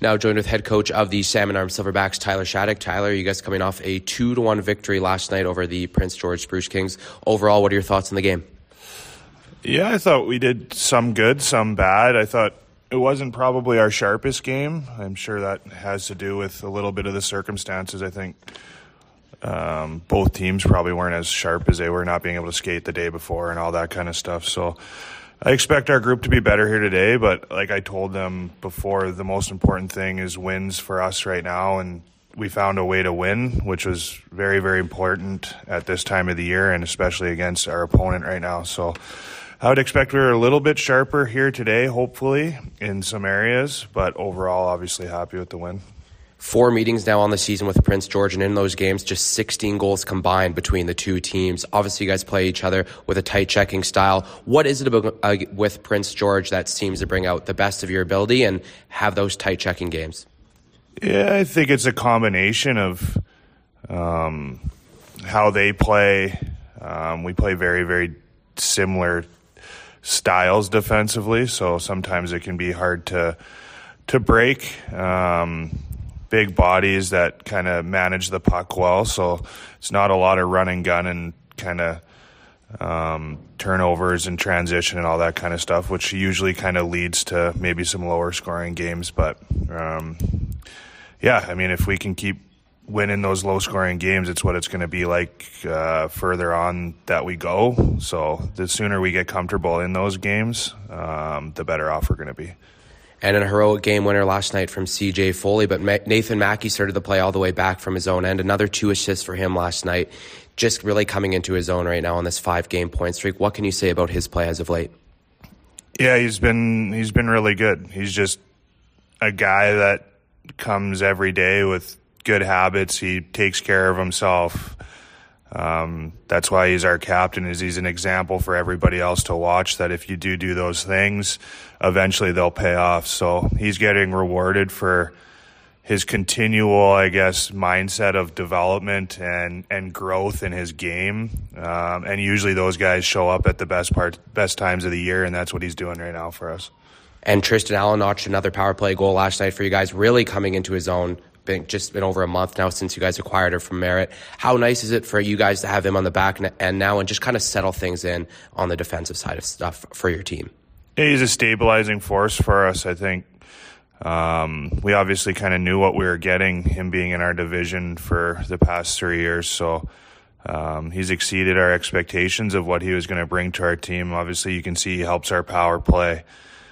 Now joined with head coach of the Salmon Arm Silverbacks, Tyler Shattuck. Tyler, you guys coming off a 2-1 victory last night over the Prince George Spruce Kings. Overall, what are your thoughts on the game? Yeah, I thought we did some good, some bad. I thought it wasn't probably our sharpest game. I'm sure that has to do with a little bit of the circumstances. I think both teams probably weren't as sharp as they were, not being able to skate the day before and all that kind of stuff. So I expect our group to be better here today, but like I told them before, the most important thing is wins for us right now, and we found a way to win, which was very, very important at this time of the year and especially against our opponent right now. So I would expect we were a little bit sharper here today, hopefully, in some areas, but overall, obviously happy with the win. 4 meetings now on the season with Prince George, and in those games, just 16 goals combined between the two teams. Obviously, you guys play each other with a tight checking style. What is it about with Prince George that seems to bring out the best of your ability and have those tight checking games? Yeah, I think it's a combination of how they play. We play very, very similar styles defensively, so sometimes it can be hard to break. Big bodies that kind of manage the puck well, so it's not a lot of run and gun and kind of turnovers and transition and all that kind of stuff, which usually kind of leads to maybe some lower scoring games. But yeah, I mean, if we can keep winning those low scoring games, it's what it's going to be like further on that we go. So the sooner we get comfortable in those games, the better off we're going to be. And a heroic game winner last night from CJ Foley, but Nathan Mackey started the play all the way back from his own end. Another 2 assists for him last night. Just really coming into his own right now on this 5-game point streak. What can you say about his play as of late? Yeah, he's been really good. He's just a guy that comes every day with good habits. He takes care of himself. That's why he's our captain, is he's an example for everybody else to watch, that if you do those things, eventually they'll pay off. So he's getting rewarded for his continual, I guess, mindset of development and growth in his game. And usually those guys show up at the best times of the year, and that's what he's doing right now for us. And Tristan Allen notched another power play goal last night for you guys, really coming into his own. Just been over a month now since you guys acquired her from Merritt. How nice is it for you guys to have him on the back end now and just kind of settle things in on the defensive side of stuff for your team? Yeah, he's a stabilizing force for us, I think. We obviously kind of knew what we were getting, him being in our division for the past 3 years. So he's exceeded our expectations of what he was going to bring to our team. Obviously, you can see he helps our power play.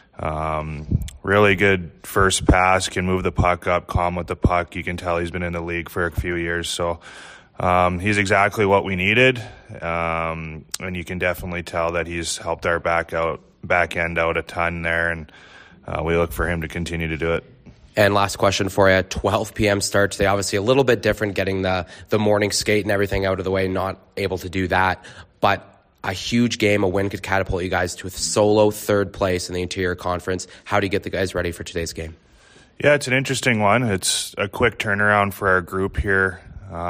Really good first pass, can move the puck up, calm with the puck. You can tell he's been in the league for a few years. So he's exactly what we needed. And you can definitely tell that he's helped our back end out a ton there. And we look for him to continue to do it. And last question for you, 12 p.m. start today. Obviously a little bit different getting the morning skate and everything out of the way, not able to do that. But a huge game, a win could catapult you guys to a solo 3rd place in the Interior Conference. How do you get the guys ready for today's game? Yeah, it's an interesting one. It's a quick turnaround for our group here.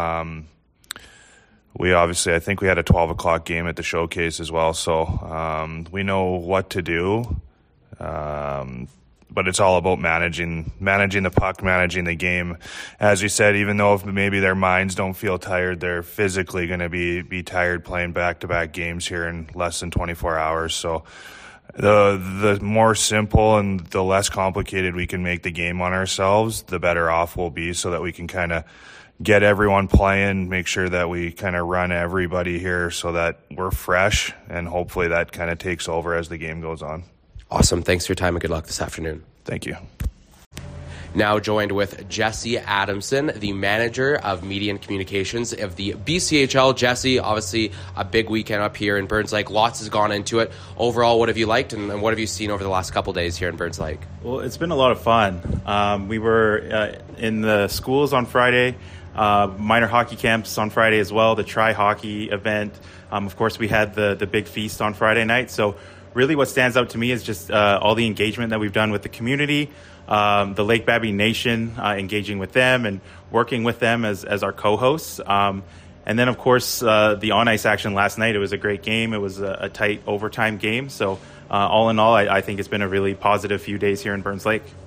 We obviously, I think we had a 12 o'clock game at the Showcase as well, so we know what to do. But it's all about managing the puck, managing the game. As you said, even though if maybe their minds don't feel tired, they're physically going to be tired playing back-to-back games here in less than 24 hours. So the more simple and the less complicated we can make the game on ourselves, the better off we'll be, so that we can kind of get everyone playing, make sure that we kind of run everybody here so that we're fresh, and hopefully that kind of takes over as the game goes on. Awesome. Thanks for your time and good luck this afternoon. Thank you. Now joined with Jesse Adamson, the manager of media and communications of the BCHL. Jesse, obviously a big weekend up here in Burns Lake. Lots has gone into it. Overall, what have you liked and what have you seen over the last couple days here in Burns Lake? Well, it's been a lot of fun. We were in the schools on Friday, minor hockey camps on Friday as well, the Tri Hockey event. Of course, we had the big feast on Friday night. So really what stands out to me is just all the engagement that we've done with the community, the Lake Babby Nation, engaging with them and working with them as our co-hosts. And then, of course, the on-ice action last night. It was a great game. It was a tight overtime game. So all in all, I think it's been a really positive few days here in Burns Lake.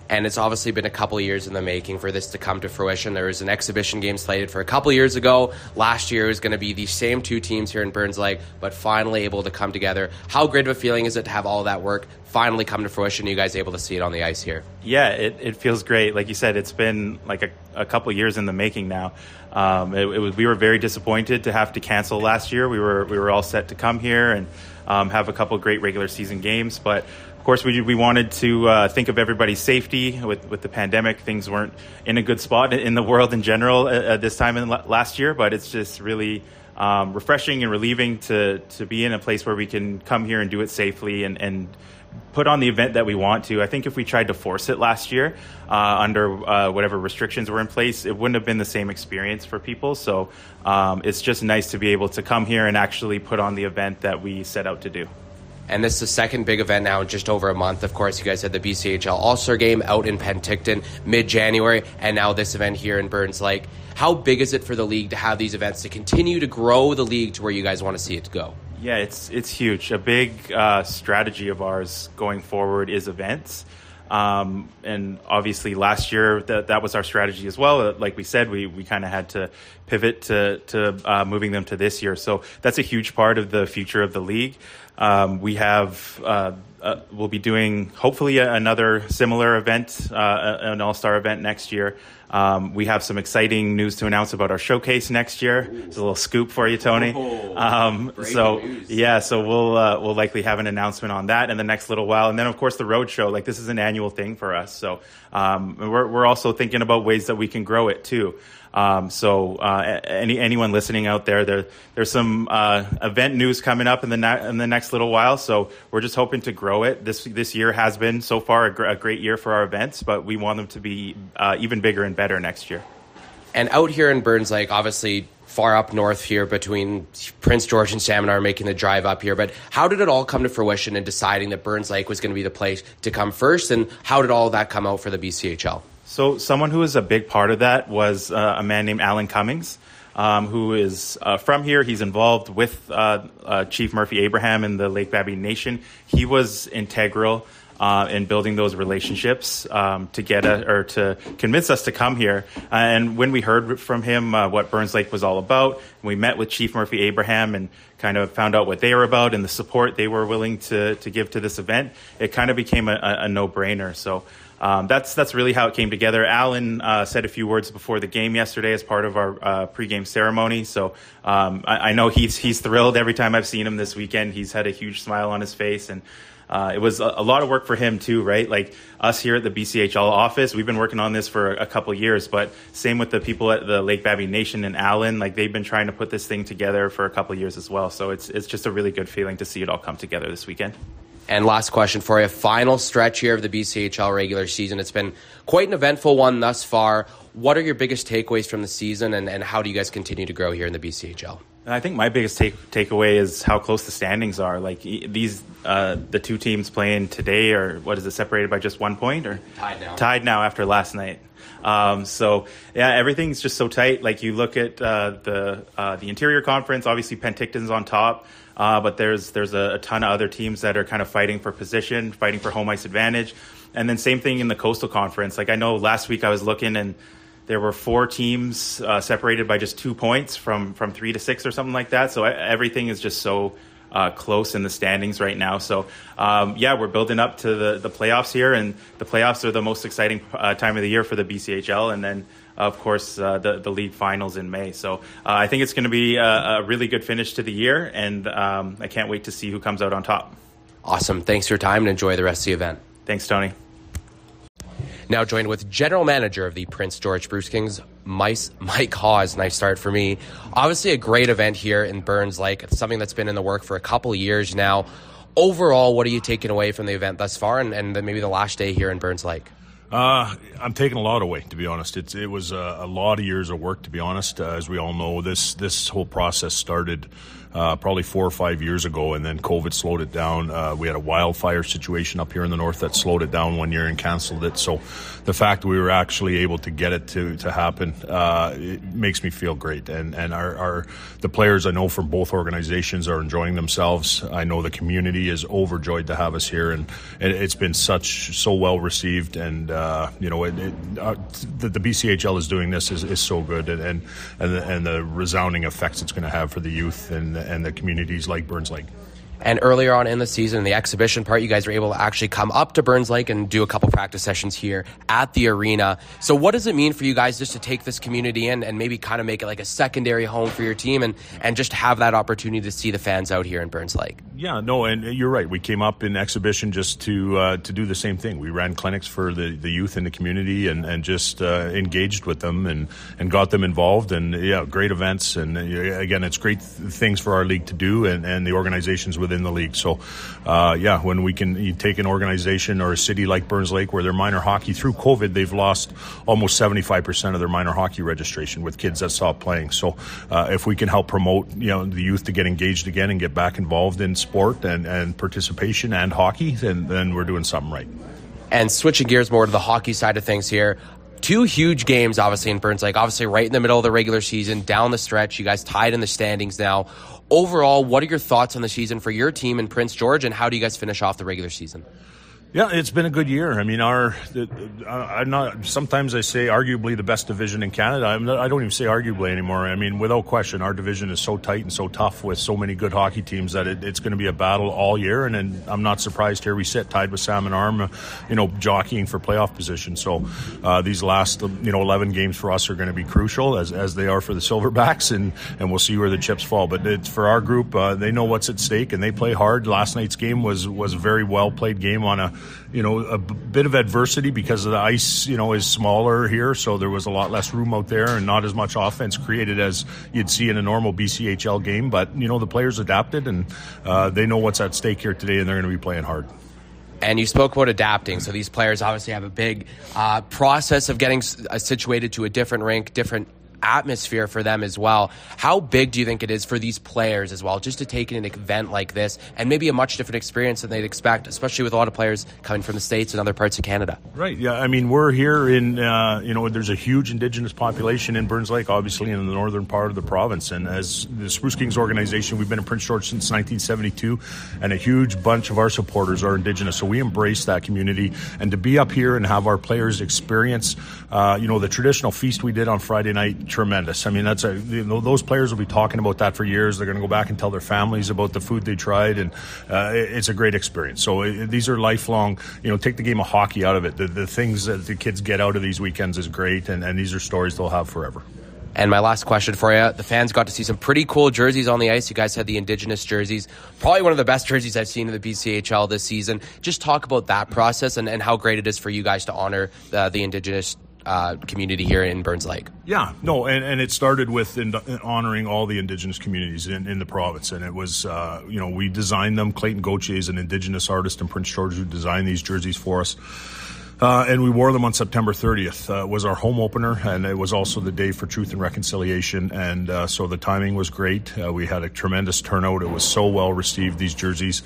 and it's obviously been a couple of years in the making for this to come to fruition. There was an exhibition game slated for a couple of years ago. Last year it was going to be the same two teams here in Burns Lake, but finally able to come together. How great of a feeling is it to have all that work finally come to fruition? You guys able to see it on the ice here? Yeah, it feels great. Like you said, it's been like a couple years in the making now. We were very disappointed to have to cancel last year. We were all set to come here and have a couple great regular season games, but of course we wanted to think of everybody's safety. With the pandemic, things weren't in a good spot in the world in general this time last year, but it's just really refreshing and relieving to be in a place where we can come here and do it safely and put on the event that we want to. I think if we tried to force it last year under whatever restrictions were in place, it wouldn't have been the same experience for people. So it's just nice to be able to come here and actually put on the event that we set out to do. And this is the second big event now in just over a month. Of course, you guys had the BCHL All-Star Game out in Penticton mid-January, and now this event here in Burns Lake. How big is it for the league to have these events, to continue to grow the league to where you guys want to see it go? Yeah, it's huge. A big strategy of ours going forward is events. And obviously last year that was our strategy as well. Like we said, we kind of had to pivot to moving them to this year. So that's a huge part of the future of the league. We'll be doing hopefully another similar event, an all-star event next year. We have some exciting news to announce about our showcase next year. It's a little scoop for you, Tony. So we'll likely have an announcement on that in the next little while. And then of course the road show, like this is an annual thing for us. So we're also thinking about ways that we can grow it too. Anyone listening out there, there's some event news coming up in the next little while. So we're just hoping to grow it. This year has been so far a great year for our events, but we want them to be even bigger and better next year. And out here in Burns Lake, obviously far up north here between Prince George and Salmon are making the drive up here. But how did it all come to fruition in deciding that Burns Lake was going to be the place to come first? And how did all that come out for the BCHL? So someone who was a big part of that was a man named Alan Cummings, who is from here. He's involved with Chief Murphy Abraham and the Lake Babine Nation. He was integral in building those relationships to convince us to come here. And when we heard from him what Burns Lake was all about, we met with Chief Murphy Abraham and kind of found out what they were about and the support they were willing to give to this event. It kind of became a no-brainer. So that's really how it came together. Alan said a few words before the game yesterday as part of our pregame ceremony. So I know he's thrilled every time I've seen him this weekend. He's had a huge smile on his face, and it was a lot of work for him too, right? Like us here at the BCHL office, we've been working on this for a couple of years, but same with the people at the Lake Babine Nation and Alan, like they've been trying to put this thing together for a couple of years as well. So it's just a really good feeling to see it all come together this weekend. And last question for you. Final stretch here of the BCHL regular season. It's been quite an eventful one thus far. What are your biggest takeaways from the season, and how do you guys continue to grow here in the BCHL? I think my biggest takeaway is how close the standings are. Like the two teams playing today are, separated by just 1 point? Or Tied now after last night. Everything's just so tight. Like you look at the interior conference, obviously Penticton's on top. But there's a ton of other teams that are kind of fighting for position, fighting for home ice advantage. And then same thing in the Coastal Conference. Like I know last week I was looking and there were 4 teams separated by just 2 points from 3 to 6 or something like that. So everything is just so close in the standings right now. So we're building up to the playoffs here, and the playoffs are the most exciting time of the year for the BCHL. And then of course, the league finals in May. So I think it's going to be a really good finish to the year, and I can't wait to see who comes out on top. Awesome. Thanks for your time, and enjoy the rest of the event. Thanks, Tony. Now joined with General Manager of the Prince George Bruce Kings, Mike Hawes. Nice start for me. Obviously a great event here in Burns Lake. It's something that's been in the work for a couple of years now. Overall, what are you taking away from the event thus far, and then maybe the last day here in Burns Lake? I'm taking a lot away, to be honest. It was a lot of years of work, to be honest. As we all know, this whole process started probably 4 or 5 years ago, and then COVID slowed it down. We had a wildfire situation up here in the north that slowed it down 1 year and canceled it. So the fact that we were actually able to get it to happen, it makes me feel great. And the players I know from both organizations are enjoying themselves. I know the community is overjoyed to have us here, and it's been so well received, and the BCHL is doing this is so good, and the resounding effects it's going to have for the youth and the communities like Burns Lake. And earlier on in the season, in the exhibition part, you guys were able to actually come up to Burns Lake and do a couple practice sessions here at the arena. So what does it mean for you guys just to take this community in and maybe kind of make it like a secondary home for your team and just have that opportunity to see the fans out here in Burns Lake? Yeah, no, and you're right. We came up in exhibition just to do the same thing. We ran clinics for the youth in the community and just engaged with them and got them involved. And, yeah, great events. And, again, it's great things for our league to do and the organizations within the league. So, when you take an organization or a city like Burns Lake where their minor hockey, through COVID, they've lost almost 75% of their minor hockey registration with kids that stopped playing. So if we can help promote, the youth to get engaged again and get back involved in sport and participation and hockey, then we're doing something right. And switching gears more to the hockey side of things here, 2 huge games, obviously, in Burns Lake, obviously right in the middle of the regular season, down the stretch. You guys tied in the standings now. Overall, what are your thoughts on the season for your team in Prince George, and how do you guys finish off the regular season? Yeah, it's been a good year. I mean, sometimes I say arguably the best division in Canada. I don't even say arguably anymore. I mean, without question, our division is so tight and so tough with so many good hockey teams that it's going to be a battle all year. And I'm not surprised here we sit tied with Salmon Arm, jockeying for playoff position. So these last, 11 games for us are going to be crucial as they are for the Silverbacks, and we'll see where the chips fall. But it's for our group, they know what's at stake and they play hard. Last night's game was a very well played game on a bit of adversity because of the ice, is smaller here. So there was a lot less room out there and not as much offense created as you'd see in a normal BCHL game. But, the players adapted and they know what's at stake here today and they're going to be playing hard. And you spoke about adapting. So these players obviously have a big process of getting situated to a different rink, different atmosphere for them as well. How big do you think it is for these players as well, just to take in an event like this and maybe a much different experience than they'd expect, especially with a lot of players coming from the States and other parts of Canada? Right. Yeah. I mean, we're here in, there's a huge Indigenous population in Burns Lake, obviously in the northern part of the province. And as the Spruce Kings organization, we've been in Prince George since 1972, and a huge bunch of our supporters are Indigenous. So we embrace that community. And to be up here and have our players experience, the traditional feast we did on Friday night, tremendous. I mean, those players will be talking about that for years. They're going to go back and tell their families about the food they tried, and it's a great experience. So these are lifelong, take the game of hockey out of it. The things that the kids get out of these weekends is great, and these are stories they'll have forever. And my last question for you, the fans got to see some pretty cool jerseys on the ice. You guys had the Indigenous jerseys, probably one of the best jerseys I've seen in the BCHL this season. Just talk about that process and how great it is for you guys to honor the Indigenous community here in Burns Lake. Yeah, no, and it started with honoring all the Indigenous communities in the province, and it was, we designed them. Clayton Gauthier is an Indigenous artist in Prince George who designed these jerseys for us. And we wore them on September 30th. It was our home opener, and it was also the day for Truth and Reconciliation. And so the timing was great. We had a tremendous turnout. It was so well received, these jerseys.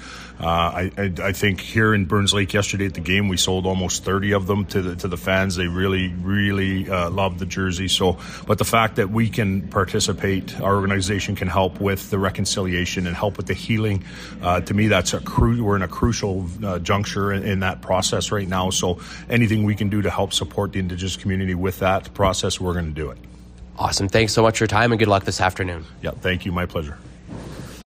I think here in Burns Lake yesterday at the game, we sold almost 30 of them to the fans. They really, really loved the jersey. So, but the fact that we can participate, our organization can help with the reconciliation and help with the healing. To me, that's we're in a crucial juncture in that process right now. So anything we can do to help support the Indigenous community with that process, we're going to do it. Awesome. Thanks so much for your time and good luck this afternoon. Yeah, thank you. My pleasure.